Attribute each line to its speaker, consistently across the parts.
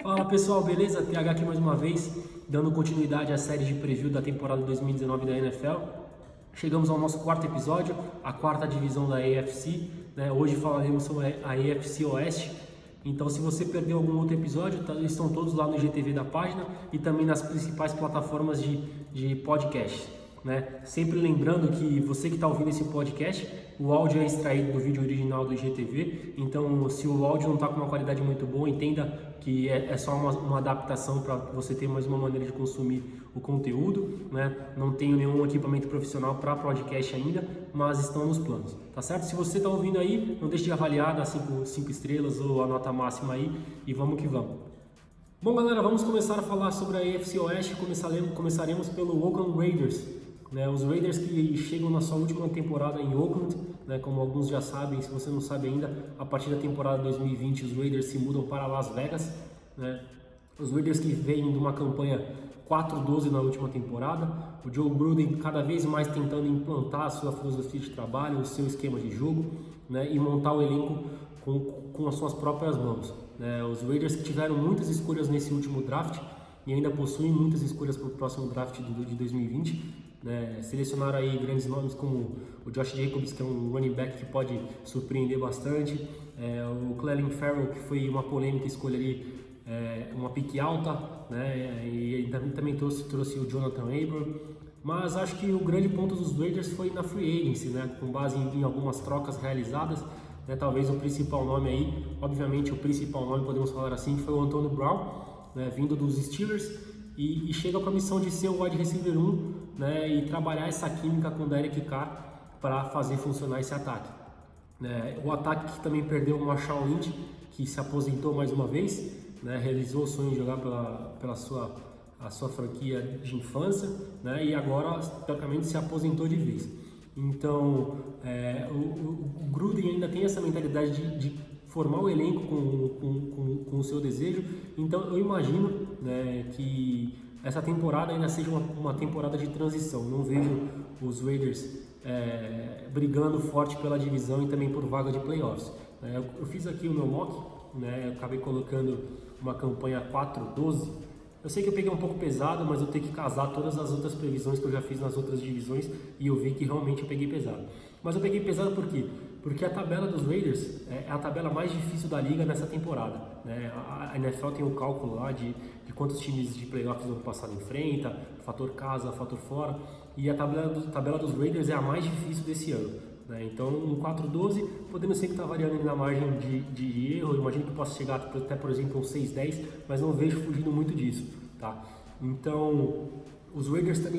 Speaker 1: Fala pessoal, beleza? TH aqui mais uma vez, dando continuidade à série de preview da temporada 2019 da NFL. Chegamos ao nosso quarto episódio, a quarta divisão da AFC, né? Hoje falaremos sobre a AFC Oeste. Então, se você perdeu algum outro episódio, estão todos lá no IGTV da página e também nas principais plataformas de podcast, né? Sempre lembrando que você que está ouvindo esse podcast, o áudio é extraído do vídeo original do IGTV, então se o áudio não está com uma qualidade muito boa, entenda que é só uma adaptação para você ter mais uma maneira de consumir o conteúdo, né? Não tenho nenhum equipamento profissional para podcast ainda, mas estão nos planos, tá certo? Se você está ouvindo aí, não deixe de avaliar, dá 5 estrelas ou a nota máxima aí e vamos que vamos. Bom galera, vamos começar a falar sobre a AFC Oeste, começaremos pelo Oakland Raiders. Os Raiders que chegam na sua última temporada em Oakland, né, como alguns já sabem, se você não sabe ainda, a partir da temporada 2020 os Raiders se mudam para Las Vegas, né? Os Raiders que vêm de uma campanha 4-12 na última temporada, o Joe Gruden cada vez mais tentando implantar a sua filosofia de trabalho, o seu esquema de jogo, né, e montar o elenco com as suas próprias mãos, né? Os Raiders que tiveram muitas escolhas nesse último draft e ainda possuem muitas escolhas para o próximo draft de 2020. Selecionaram aí grandes nomes como o Josh Jacobs, que é um running back que pode surpreender bastante, o Clelin Ferrell, que foi uma polêmica escolha ali, uma pique alta, né? E também trouxe o Jonathan Abram, mas acho que o grande ponto dos Raiders foi na free agency, né? Com base em algumas trocas realizadas, né? Talvez o principal nome aí, obviamente o principal nome, podemos falar assim, foi o Antonio Brown, né? Vindo dos Steelers e chega com a missão de ser o wide receiver 1, né, e trabalhar essa química com o Derek Carr para fazer funcionar esse ataque. O ataque que também perdeu o Marshawn Lynch, que se aposentou mais uma vez, né, realizou o sonho de jogar pela sua franquia de infância, né, e agora, teoricamente, se aposentou de vez. Então, o Gruden ainda tem essa mentalidade de formar o elenco com o seu desejo. Então, eu imagino, né, que essa temporada ainda seja uma temporada de transição. Não vejo os Raiders brigando forte pela divisão e também por vaga de playoffs. Eu fiz aqui o meu mock, né, eu acabei colocando uma campanha 4-12. Eu sei que eu peguei um pouco pesado, mas eu tenho que casar todas as outras previsões que eu já fiz nas outras divisões e eu vi que realmente eu peguei pesado. Mas eu peguei pesado por quê? Porque a tabela dos Raiders é a tabela mais difícil da liga nessa temporada, né? A NFL tem um cálculo lá de quantos times de playoffs do ano passado enfrenta, fator casa, fator fora, e a tabela dos Raiders é a mais difícil desse ano, né? Então, no 4-12, podemos sempre estar variando na margem de erro. Eu imagino que possa chegar até, por exemplo, um 6-10, mas não vejo fugindo muito disso, tá? Então, os Raiders também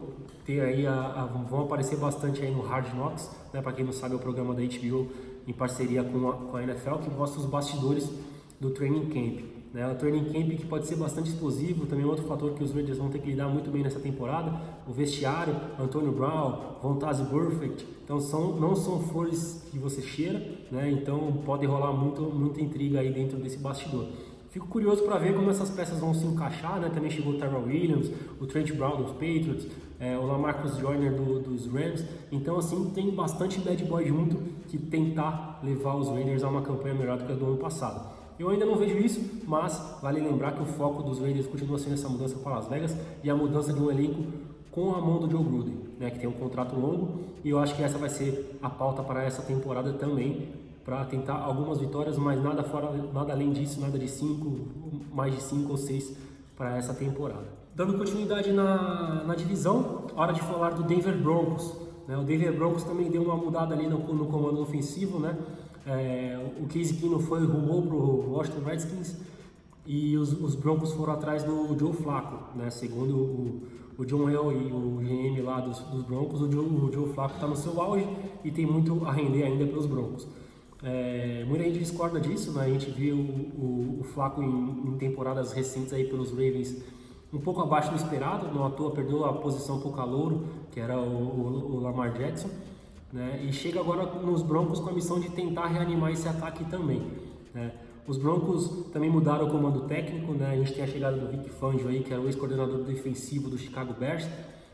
Speaker 1: vão aparecer bastante aí no Hard Knocks, né? Para quem não sabe, é o programa da HBO em parceria com a NFL, que mostra os bastidores do training camp, né? O training camp que pode ser bastante explosivo, também outro fator que os Raiders vão ter que lidar muito bem nessa temporada, o vestiário, Antonio Brown, Vontaze Burfict, então não são flores que você cheira, né? Então pode rolar muita intriga aí dentro desse bastidor. Fico curioso para ver como essas peças vão se encaixar, né? Também chegou o Tyrell Williams, o Trent Brown dos Patriots, o Lamarcus Joyner dos Rams. Então, assim, tem bastante bad boy junto que tentar levar os Raiders a uma campanha melhor do que a do ano passado. Eu ainda não vejo isso, mas vale lembrar que o foco dos Raiders continua sendo essa mudança para Las Vegas e a mudança de um elenco com a mão do Joe Gruden, né? Que tem um contrato longo, e eu acho que essa vai ser a pauta para essa temporada também, para tentar algumas vitórias, mas nada além disso, nada de mais de 5 ou 6 para essa temporada. Dando continuidade na divisão, hora de falar do Denver Broncos, né? O Denver Broncos também deu uma mudada ali no comando ofensivo, né? O Case Keenum rumou para o Washington Redskins e os Broncos foram atrás do Joe Flacco, né? Segundo o John Elway e o GM lá dos Broncos, o Joe Flacco está no seu auge e tem muito a render ainda pelos Broncos. Muita gente discorda disso, né? A gente viu o Flacco em temporadas recentes aí pelos Ravens um pouco abaixo do esperado, não à toa perdeu a posição para o calouro, que era o Lamar Jackson, né? E chega agora nos Broncos com a missão de tentar reanimar esse ataque também, né? Os Broncos também mudaram o comando técnico, né? A gente tem a chegada do Vic Fangio aí, que era o ex-coordenador defensivo do Chicago Bears,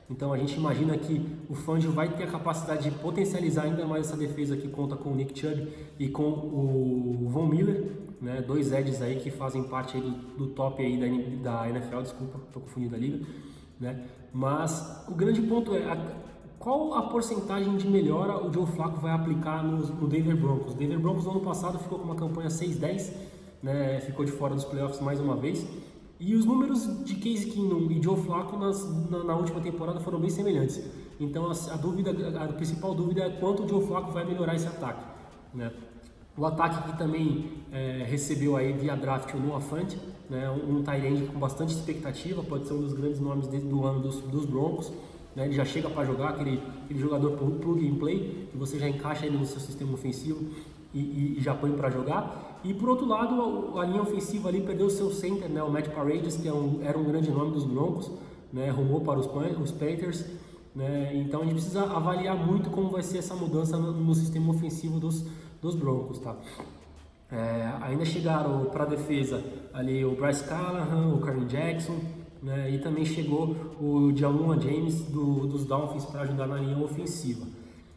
Speaker 1: Então a gente imagina que o Fangio vai ter a capacidade de potencializar ainda mais essa defesa que conta com o Nick Chubb e com o Von Miller, né? 2 edges aí que fazem parte aí do top aí da NFL, desculpa, estou confundindo a liga, né? Mas o grande ponto é qual a porcentagem de melhora o Joe Flacco vai aplicar no Denver Broncos. O Denver Broncos no ano passado ficou com uma campanha 6-10, né? Ficou de fora dos playoffs mais uma vez. E os números de Case Keenum e Joe Flacco na última temporada foram bem semelhantes. Então a principal dúvida é quanto o Joe Flacco vai melhorar esse ataque, né? O ataque que também recebeu aí via draft o Noah Fant, né? Um tight end com bastante expectativa, pode ser um dos grandes nomes do ano dos Broncos, né? Ele já chega para jogar, aquele jogador plug and play, que você já encaixa ele no seu sistema ofensivo e já põe para jogar. E por outro lado, a linha ofensiva ali perdeu o seu center, né? O Matt Paredes, que era um grande nome dos Broncos, né? Rumou para os Panthers, né? Então a gente precisa avaliar muito como vai ser essa mudança no sistema ofensivo dos Broncos, tá? Ainda chegaram para a defesa ali o Bryce Callahan, o Kareem Jackson, né? E também chegou o Jawan James dos Dolphins para ajudar na linha ofensiva.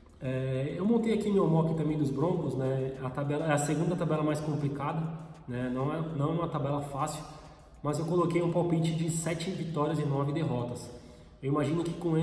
Speaker 1: Eu montei aqui meu mock também dos Broncos, né? A tabela é a segunda tabela mais complicada, né? Não é uma tabela fácil, mas eu coloquei um palpite de 7 vitórias e 9 derrotas. Eu imagino que com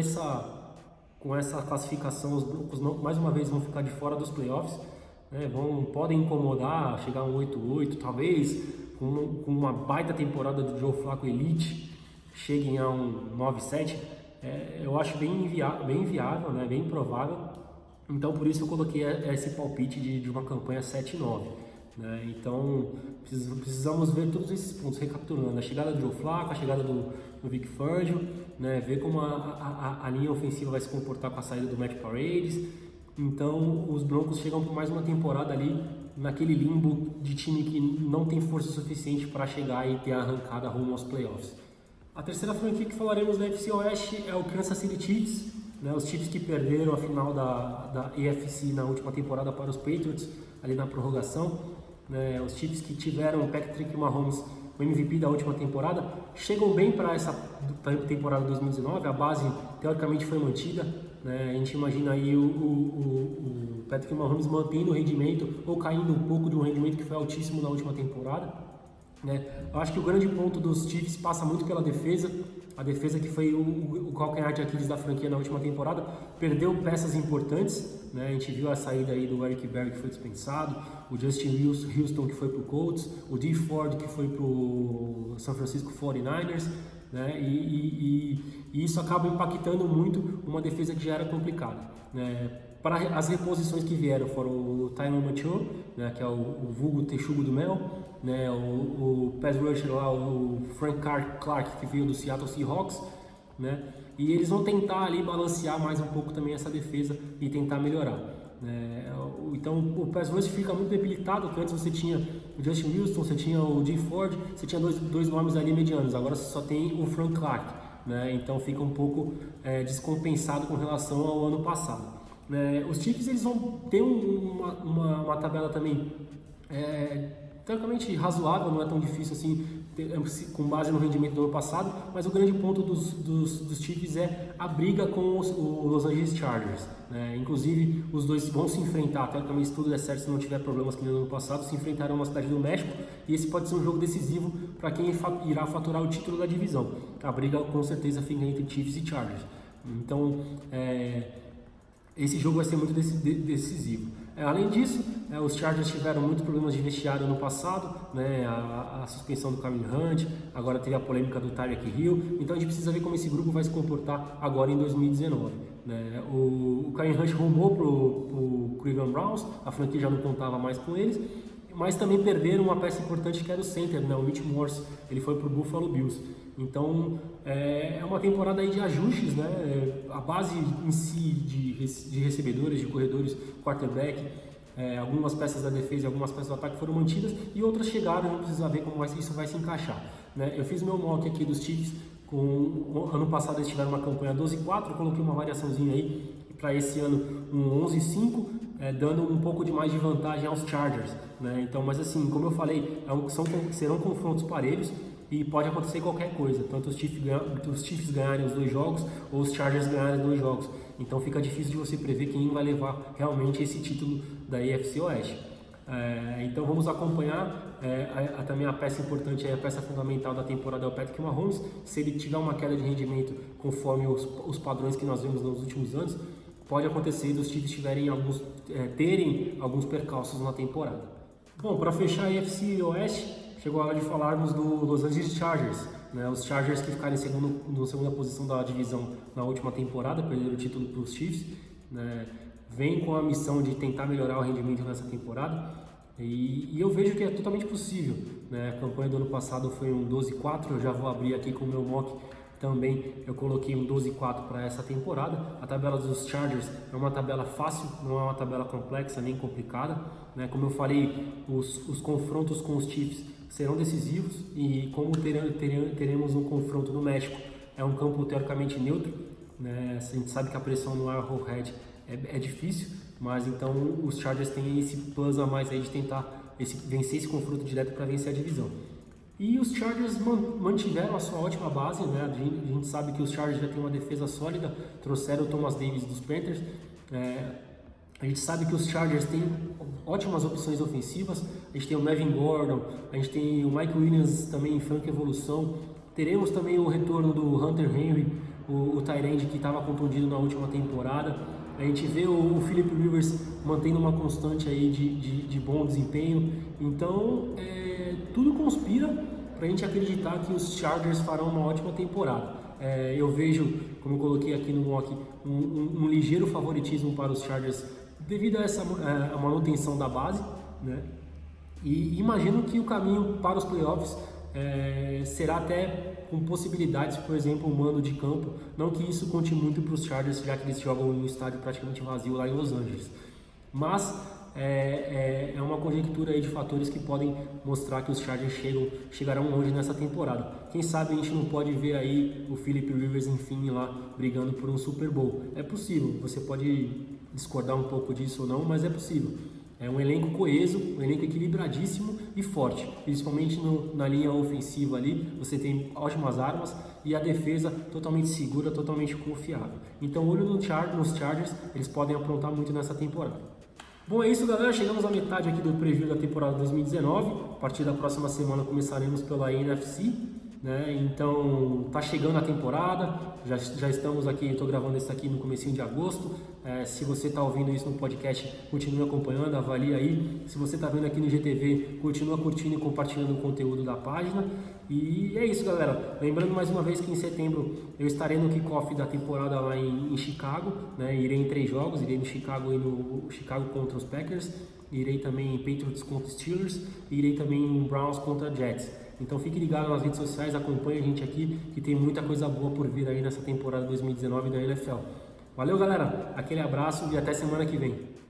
Speaker 1: essa classificação os Broncos mais uma vez vão ficar de fora dos playoffs, né? Podem incomodar, chegar a um 8-8, talvez com uma baita temporada do Joe Flacco Elite cheguem a um 9-7. Eu acho bem viável, né? Bem provável. Então por isso eu coloquei esse palpite de uma campanha 7-9, né? Então precisamos ver todos esses pontos, recapitulando: a chegada do Joe Flacco, a chegada do Vic Fangio, né? Ver como a linha ofensiva vai se comportar com a saída do Matt Paredes. Então os Broncos chegam por mais uma temporada ali naquele limbo de time que não tem força suficiente para chegar e ter a arrancada rumo aos playoffs. A terceira franquia que falaremos da NFC Oeste é o Kansas City Chiefs, né? Os Chiefs que perderam a final da AFC na última temporada para os Patriots, ali na prorrogação, né? Os Chiefs que tiveram o Patrick Mahomes, o MVP da última temporada, chegam bem para essa temporada 2019, a base teoricamente foi mantida, né? A gente imagina aí o Patrick Mahomes mantendo o rendimento ou caindo um pouco de um rendimento que foi altíssimo na última temporada, né? Eu acho que o grande ponto dos Chiefs passa muito pela defesa. A defesa que foi o calcanhar de Aquiles da franquia na última temporada, perdeu peças importantes, né? A gente viu a saída aí do Eric Berry, que foi dispensado, o Justin Houston, que foi para o Colts, o Dee Ford, que foi para o San Francisco 49ers, né? E isso acaba impactando muito uma defesa que já era complicada, né? Para as reposições que vieram foram o Tyler Mathieu, né, que é o vulgo texugo do mel, né, o pass rusher lá, o Frank Clark, que veio do Seattle Seahawks, né, e eles vão tentar ali balancear mais um pouco também essa defesa e tentar melhorar, né. Então o pass rusher fica muito debilitado, que antes você tinha o Justin Houston, você tinha o Dee Ford, você tinha dois nomes ali medianos, agora você só tem o Frank Clark, né, então fica um pouco descompensado com relação ao ano passado. Os Chiefs eles vão ter uma tabela também teoricamente razoável, não é tão difícil assim com base no rendimento do ano passado, mas o grande ponto dos Chiefs é a briga com o Los Angeles Chargers, né? Inclusive os dois vão se enfrentar, teoricamente se tudo der certo, se não tiver problemas que no ano passado, se enfrentarão na cidade do México, e esse pode ser um jogo decisivo para quem irá faturar o título da divisão. A briga com certeza fica entre Chiefs e Chargers. Então esse jogo vai ser muito decisivo. Além disso, os Chargers tiveram muitos problemas de vestiário no passado, né? A suspensão do Kareem Hunt, agora teve a polêmica do Tyreek Hill, então a gente precisa ver como esse grupo vai se comportar agora em 2019. Né? O Kareem Hunt rumou para o Cleveland Browns, a franquia já não contava mais com eles, mas também perderam uma peça importante que era o center, né? O Mitch Morse, ele foi para o Buffalo Bills. Então é uma temporada aí de ajustes, né? A base em si de recebedores, de corredores, quarterback, algumas peças da defesa e algumas peças do ataque foram mantidas e outras chegaram, a gente precisa ver como isso vai se encaixar, né? Eu fiz meu mock aqui dos Chiefs, ano passado eles tiveram uma campanha 12-4, eu coloquei uma variaçãozinha aí para esse ano um 11-5, dando um pouco de mais de vantagem aos Chargers, né? Então, mas assim, como eu falei, serão confrontos parelhos. e pode acontecer qualquer coisa, tanto os Chiefs ganharem os 2 jogos ou os Chargers ganharem 2 jogos. Então fica difícil de você prever quem vai levar realmente esse título da AFC Oeste. Então vamos acompanhar. Também a peça importante, a peça fundamental da temporada é o Patrick Mahomes. Se ele tiver uma queda de rendimento conforme os padrões que nós vimos nos últimos anos, pode acontecer dos Chiefs terem alguns percalços na temporada. Bom, para fechar a AFC Oeste, chegou a hora de falarmos do Los Angeles Chargers, né? Os Chargers que ficaram na segunda posição da divisão na última temporada, perderam o título para os Chiefs, né? Vem com a missão de tentar melhorar o rendimento nessa temporada e eu vejo que é totalmente possível, né? A campanha do ano passado foi um 12-4, eu já vou abrir aqui com o meu mock também, eu coloquei um 12-4 para essa temporada. A tabela dos Chargers é uma tabela fácil, não é uma tabela complexa nem complicada, né? Como eu falei, os confrontos com os Chiefs serão decisivos e como teremos um confronto no México, é um campo teoricamente neutro, né? A gente sabe que a pressão no Arrowhead é difícil, mas então os Chargers têm esse plus a mais aí de tentar vencer esse confronto direto para vencer a divisão. E os Chargers mantiveram a sua ótima base, né? A gente sabe que os Chargers já têm uma defesa sólida, trouxeram o Thomas Davis dos Panthers. A gente sabe que os Chargers têm ótimas opções ofensivas. A gente tem o Melvin Gordon, a gente tem o Mike Williams também em franca evolução. Teremos também o retorno do Hunter Henry, o tight end que estava contundido na última temporada. A gente vê o Philip Rivers mantendo uma constante aí de bom desempenho. Então, tudo conspira para a gente acreditar que os Chargers farão uma ótima temporada. Eu vejo, como eu coloquei aqui no mock, um ligeiro favoritismo para os Chargers devido a essa a manutenção da base, né? E imagino que o caminho para os playoffs será até com possibilidades, por exemplo, um mando de campo. Não que isso conte muito para os Chargers, já que eles jogam em um estádio praticamente vazio lá em Los Angeles. Mas é uma conjectura aí de fatores que podem mostrar que os Chargers chegarão longe nessa temporada. Quem sabe a gente não pode ver aí o Philip Rivers, enfim, lá brigando por um Super Bowl. É possível, você pode discordar um pouco disso ou não, mas é possível. É um elenco coeso, um elenco equilibradíssimo e forte, principalmente na linha ofensiva ali, você tem ótimas armas e a defesa totalmente segura, totalmente confiável. Então olho nos Chargers, eles podem aprontar muito nessa temporada. Bom, é isso, galera, chegamos à metade aqui do preview da temporada 2019, a partir da próxima semana começaremos pela NFC, né? Então tá chegando a temporada, já estamos aqui, estou gravando isso aqui no comecinho de agosto. Se você está ouvindo isso no podcast, continue acompanhando, avalie aí. Se você está vendo aqui no GTV, continua curtindo e compartilhando o conteúdo da página. E é isso, galera. Lembrando mais uma vez que em setembro eu estarei no kickoff da temporada lá em Chicago, né? Irei em 3 jogos, irei no Chicago e no Chicago contra os Packers, irei também em Patriots contra os Steelers e irei também em Browns contra Jets. Então fique ligado nas redes sociais, acompanhe a gente aqui que tem muita coisa boa por vir aí nessa temporada 2019 da NFL. Valeu, galera, aquele abraço e até semana que vem.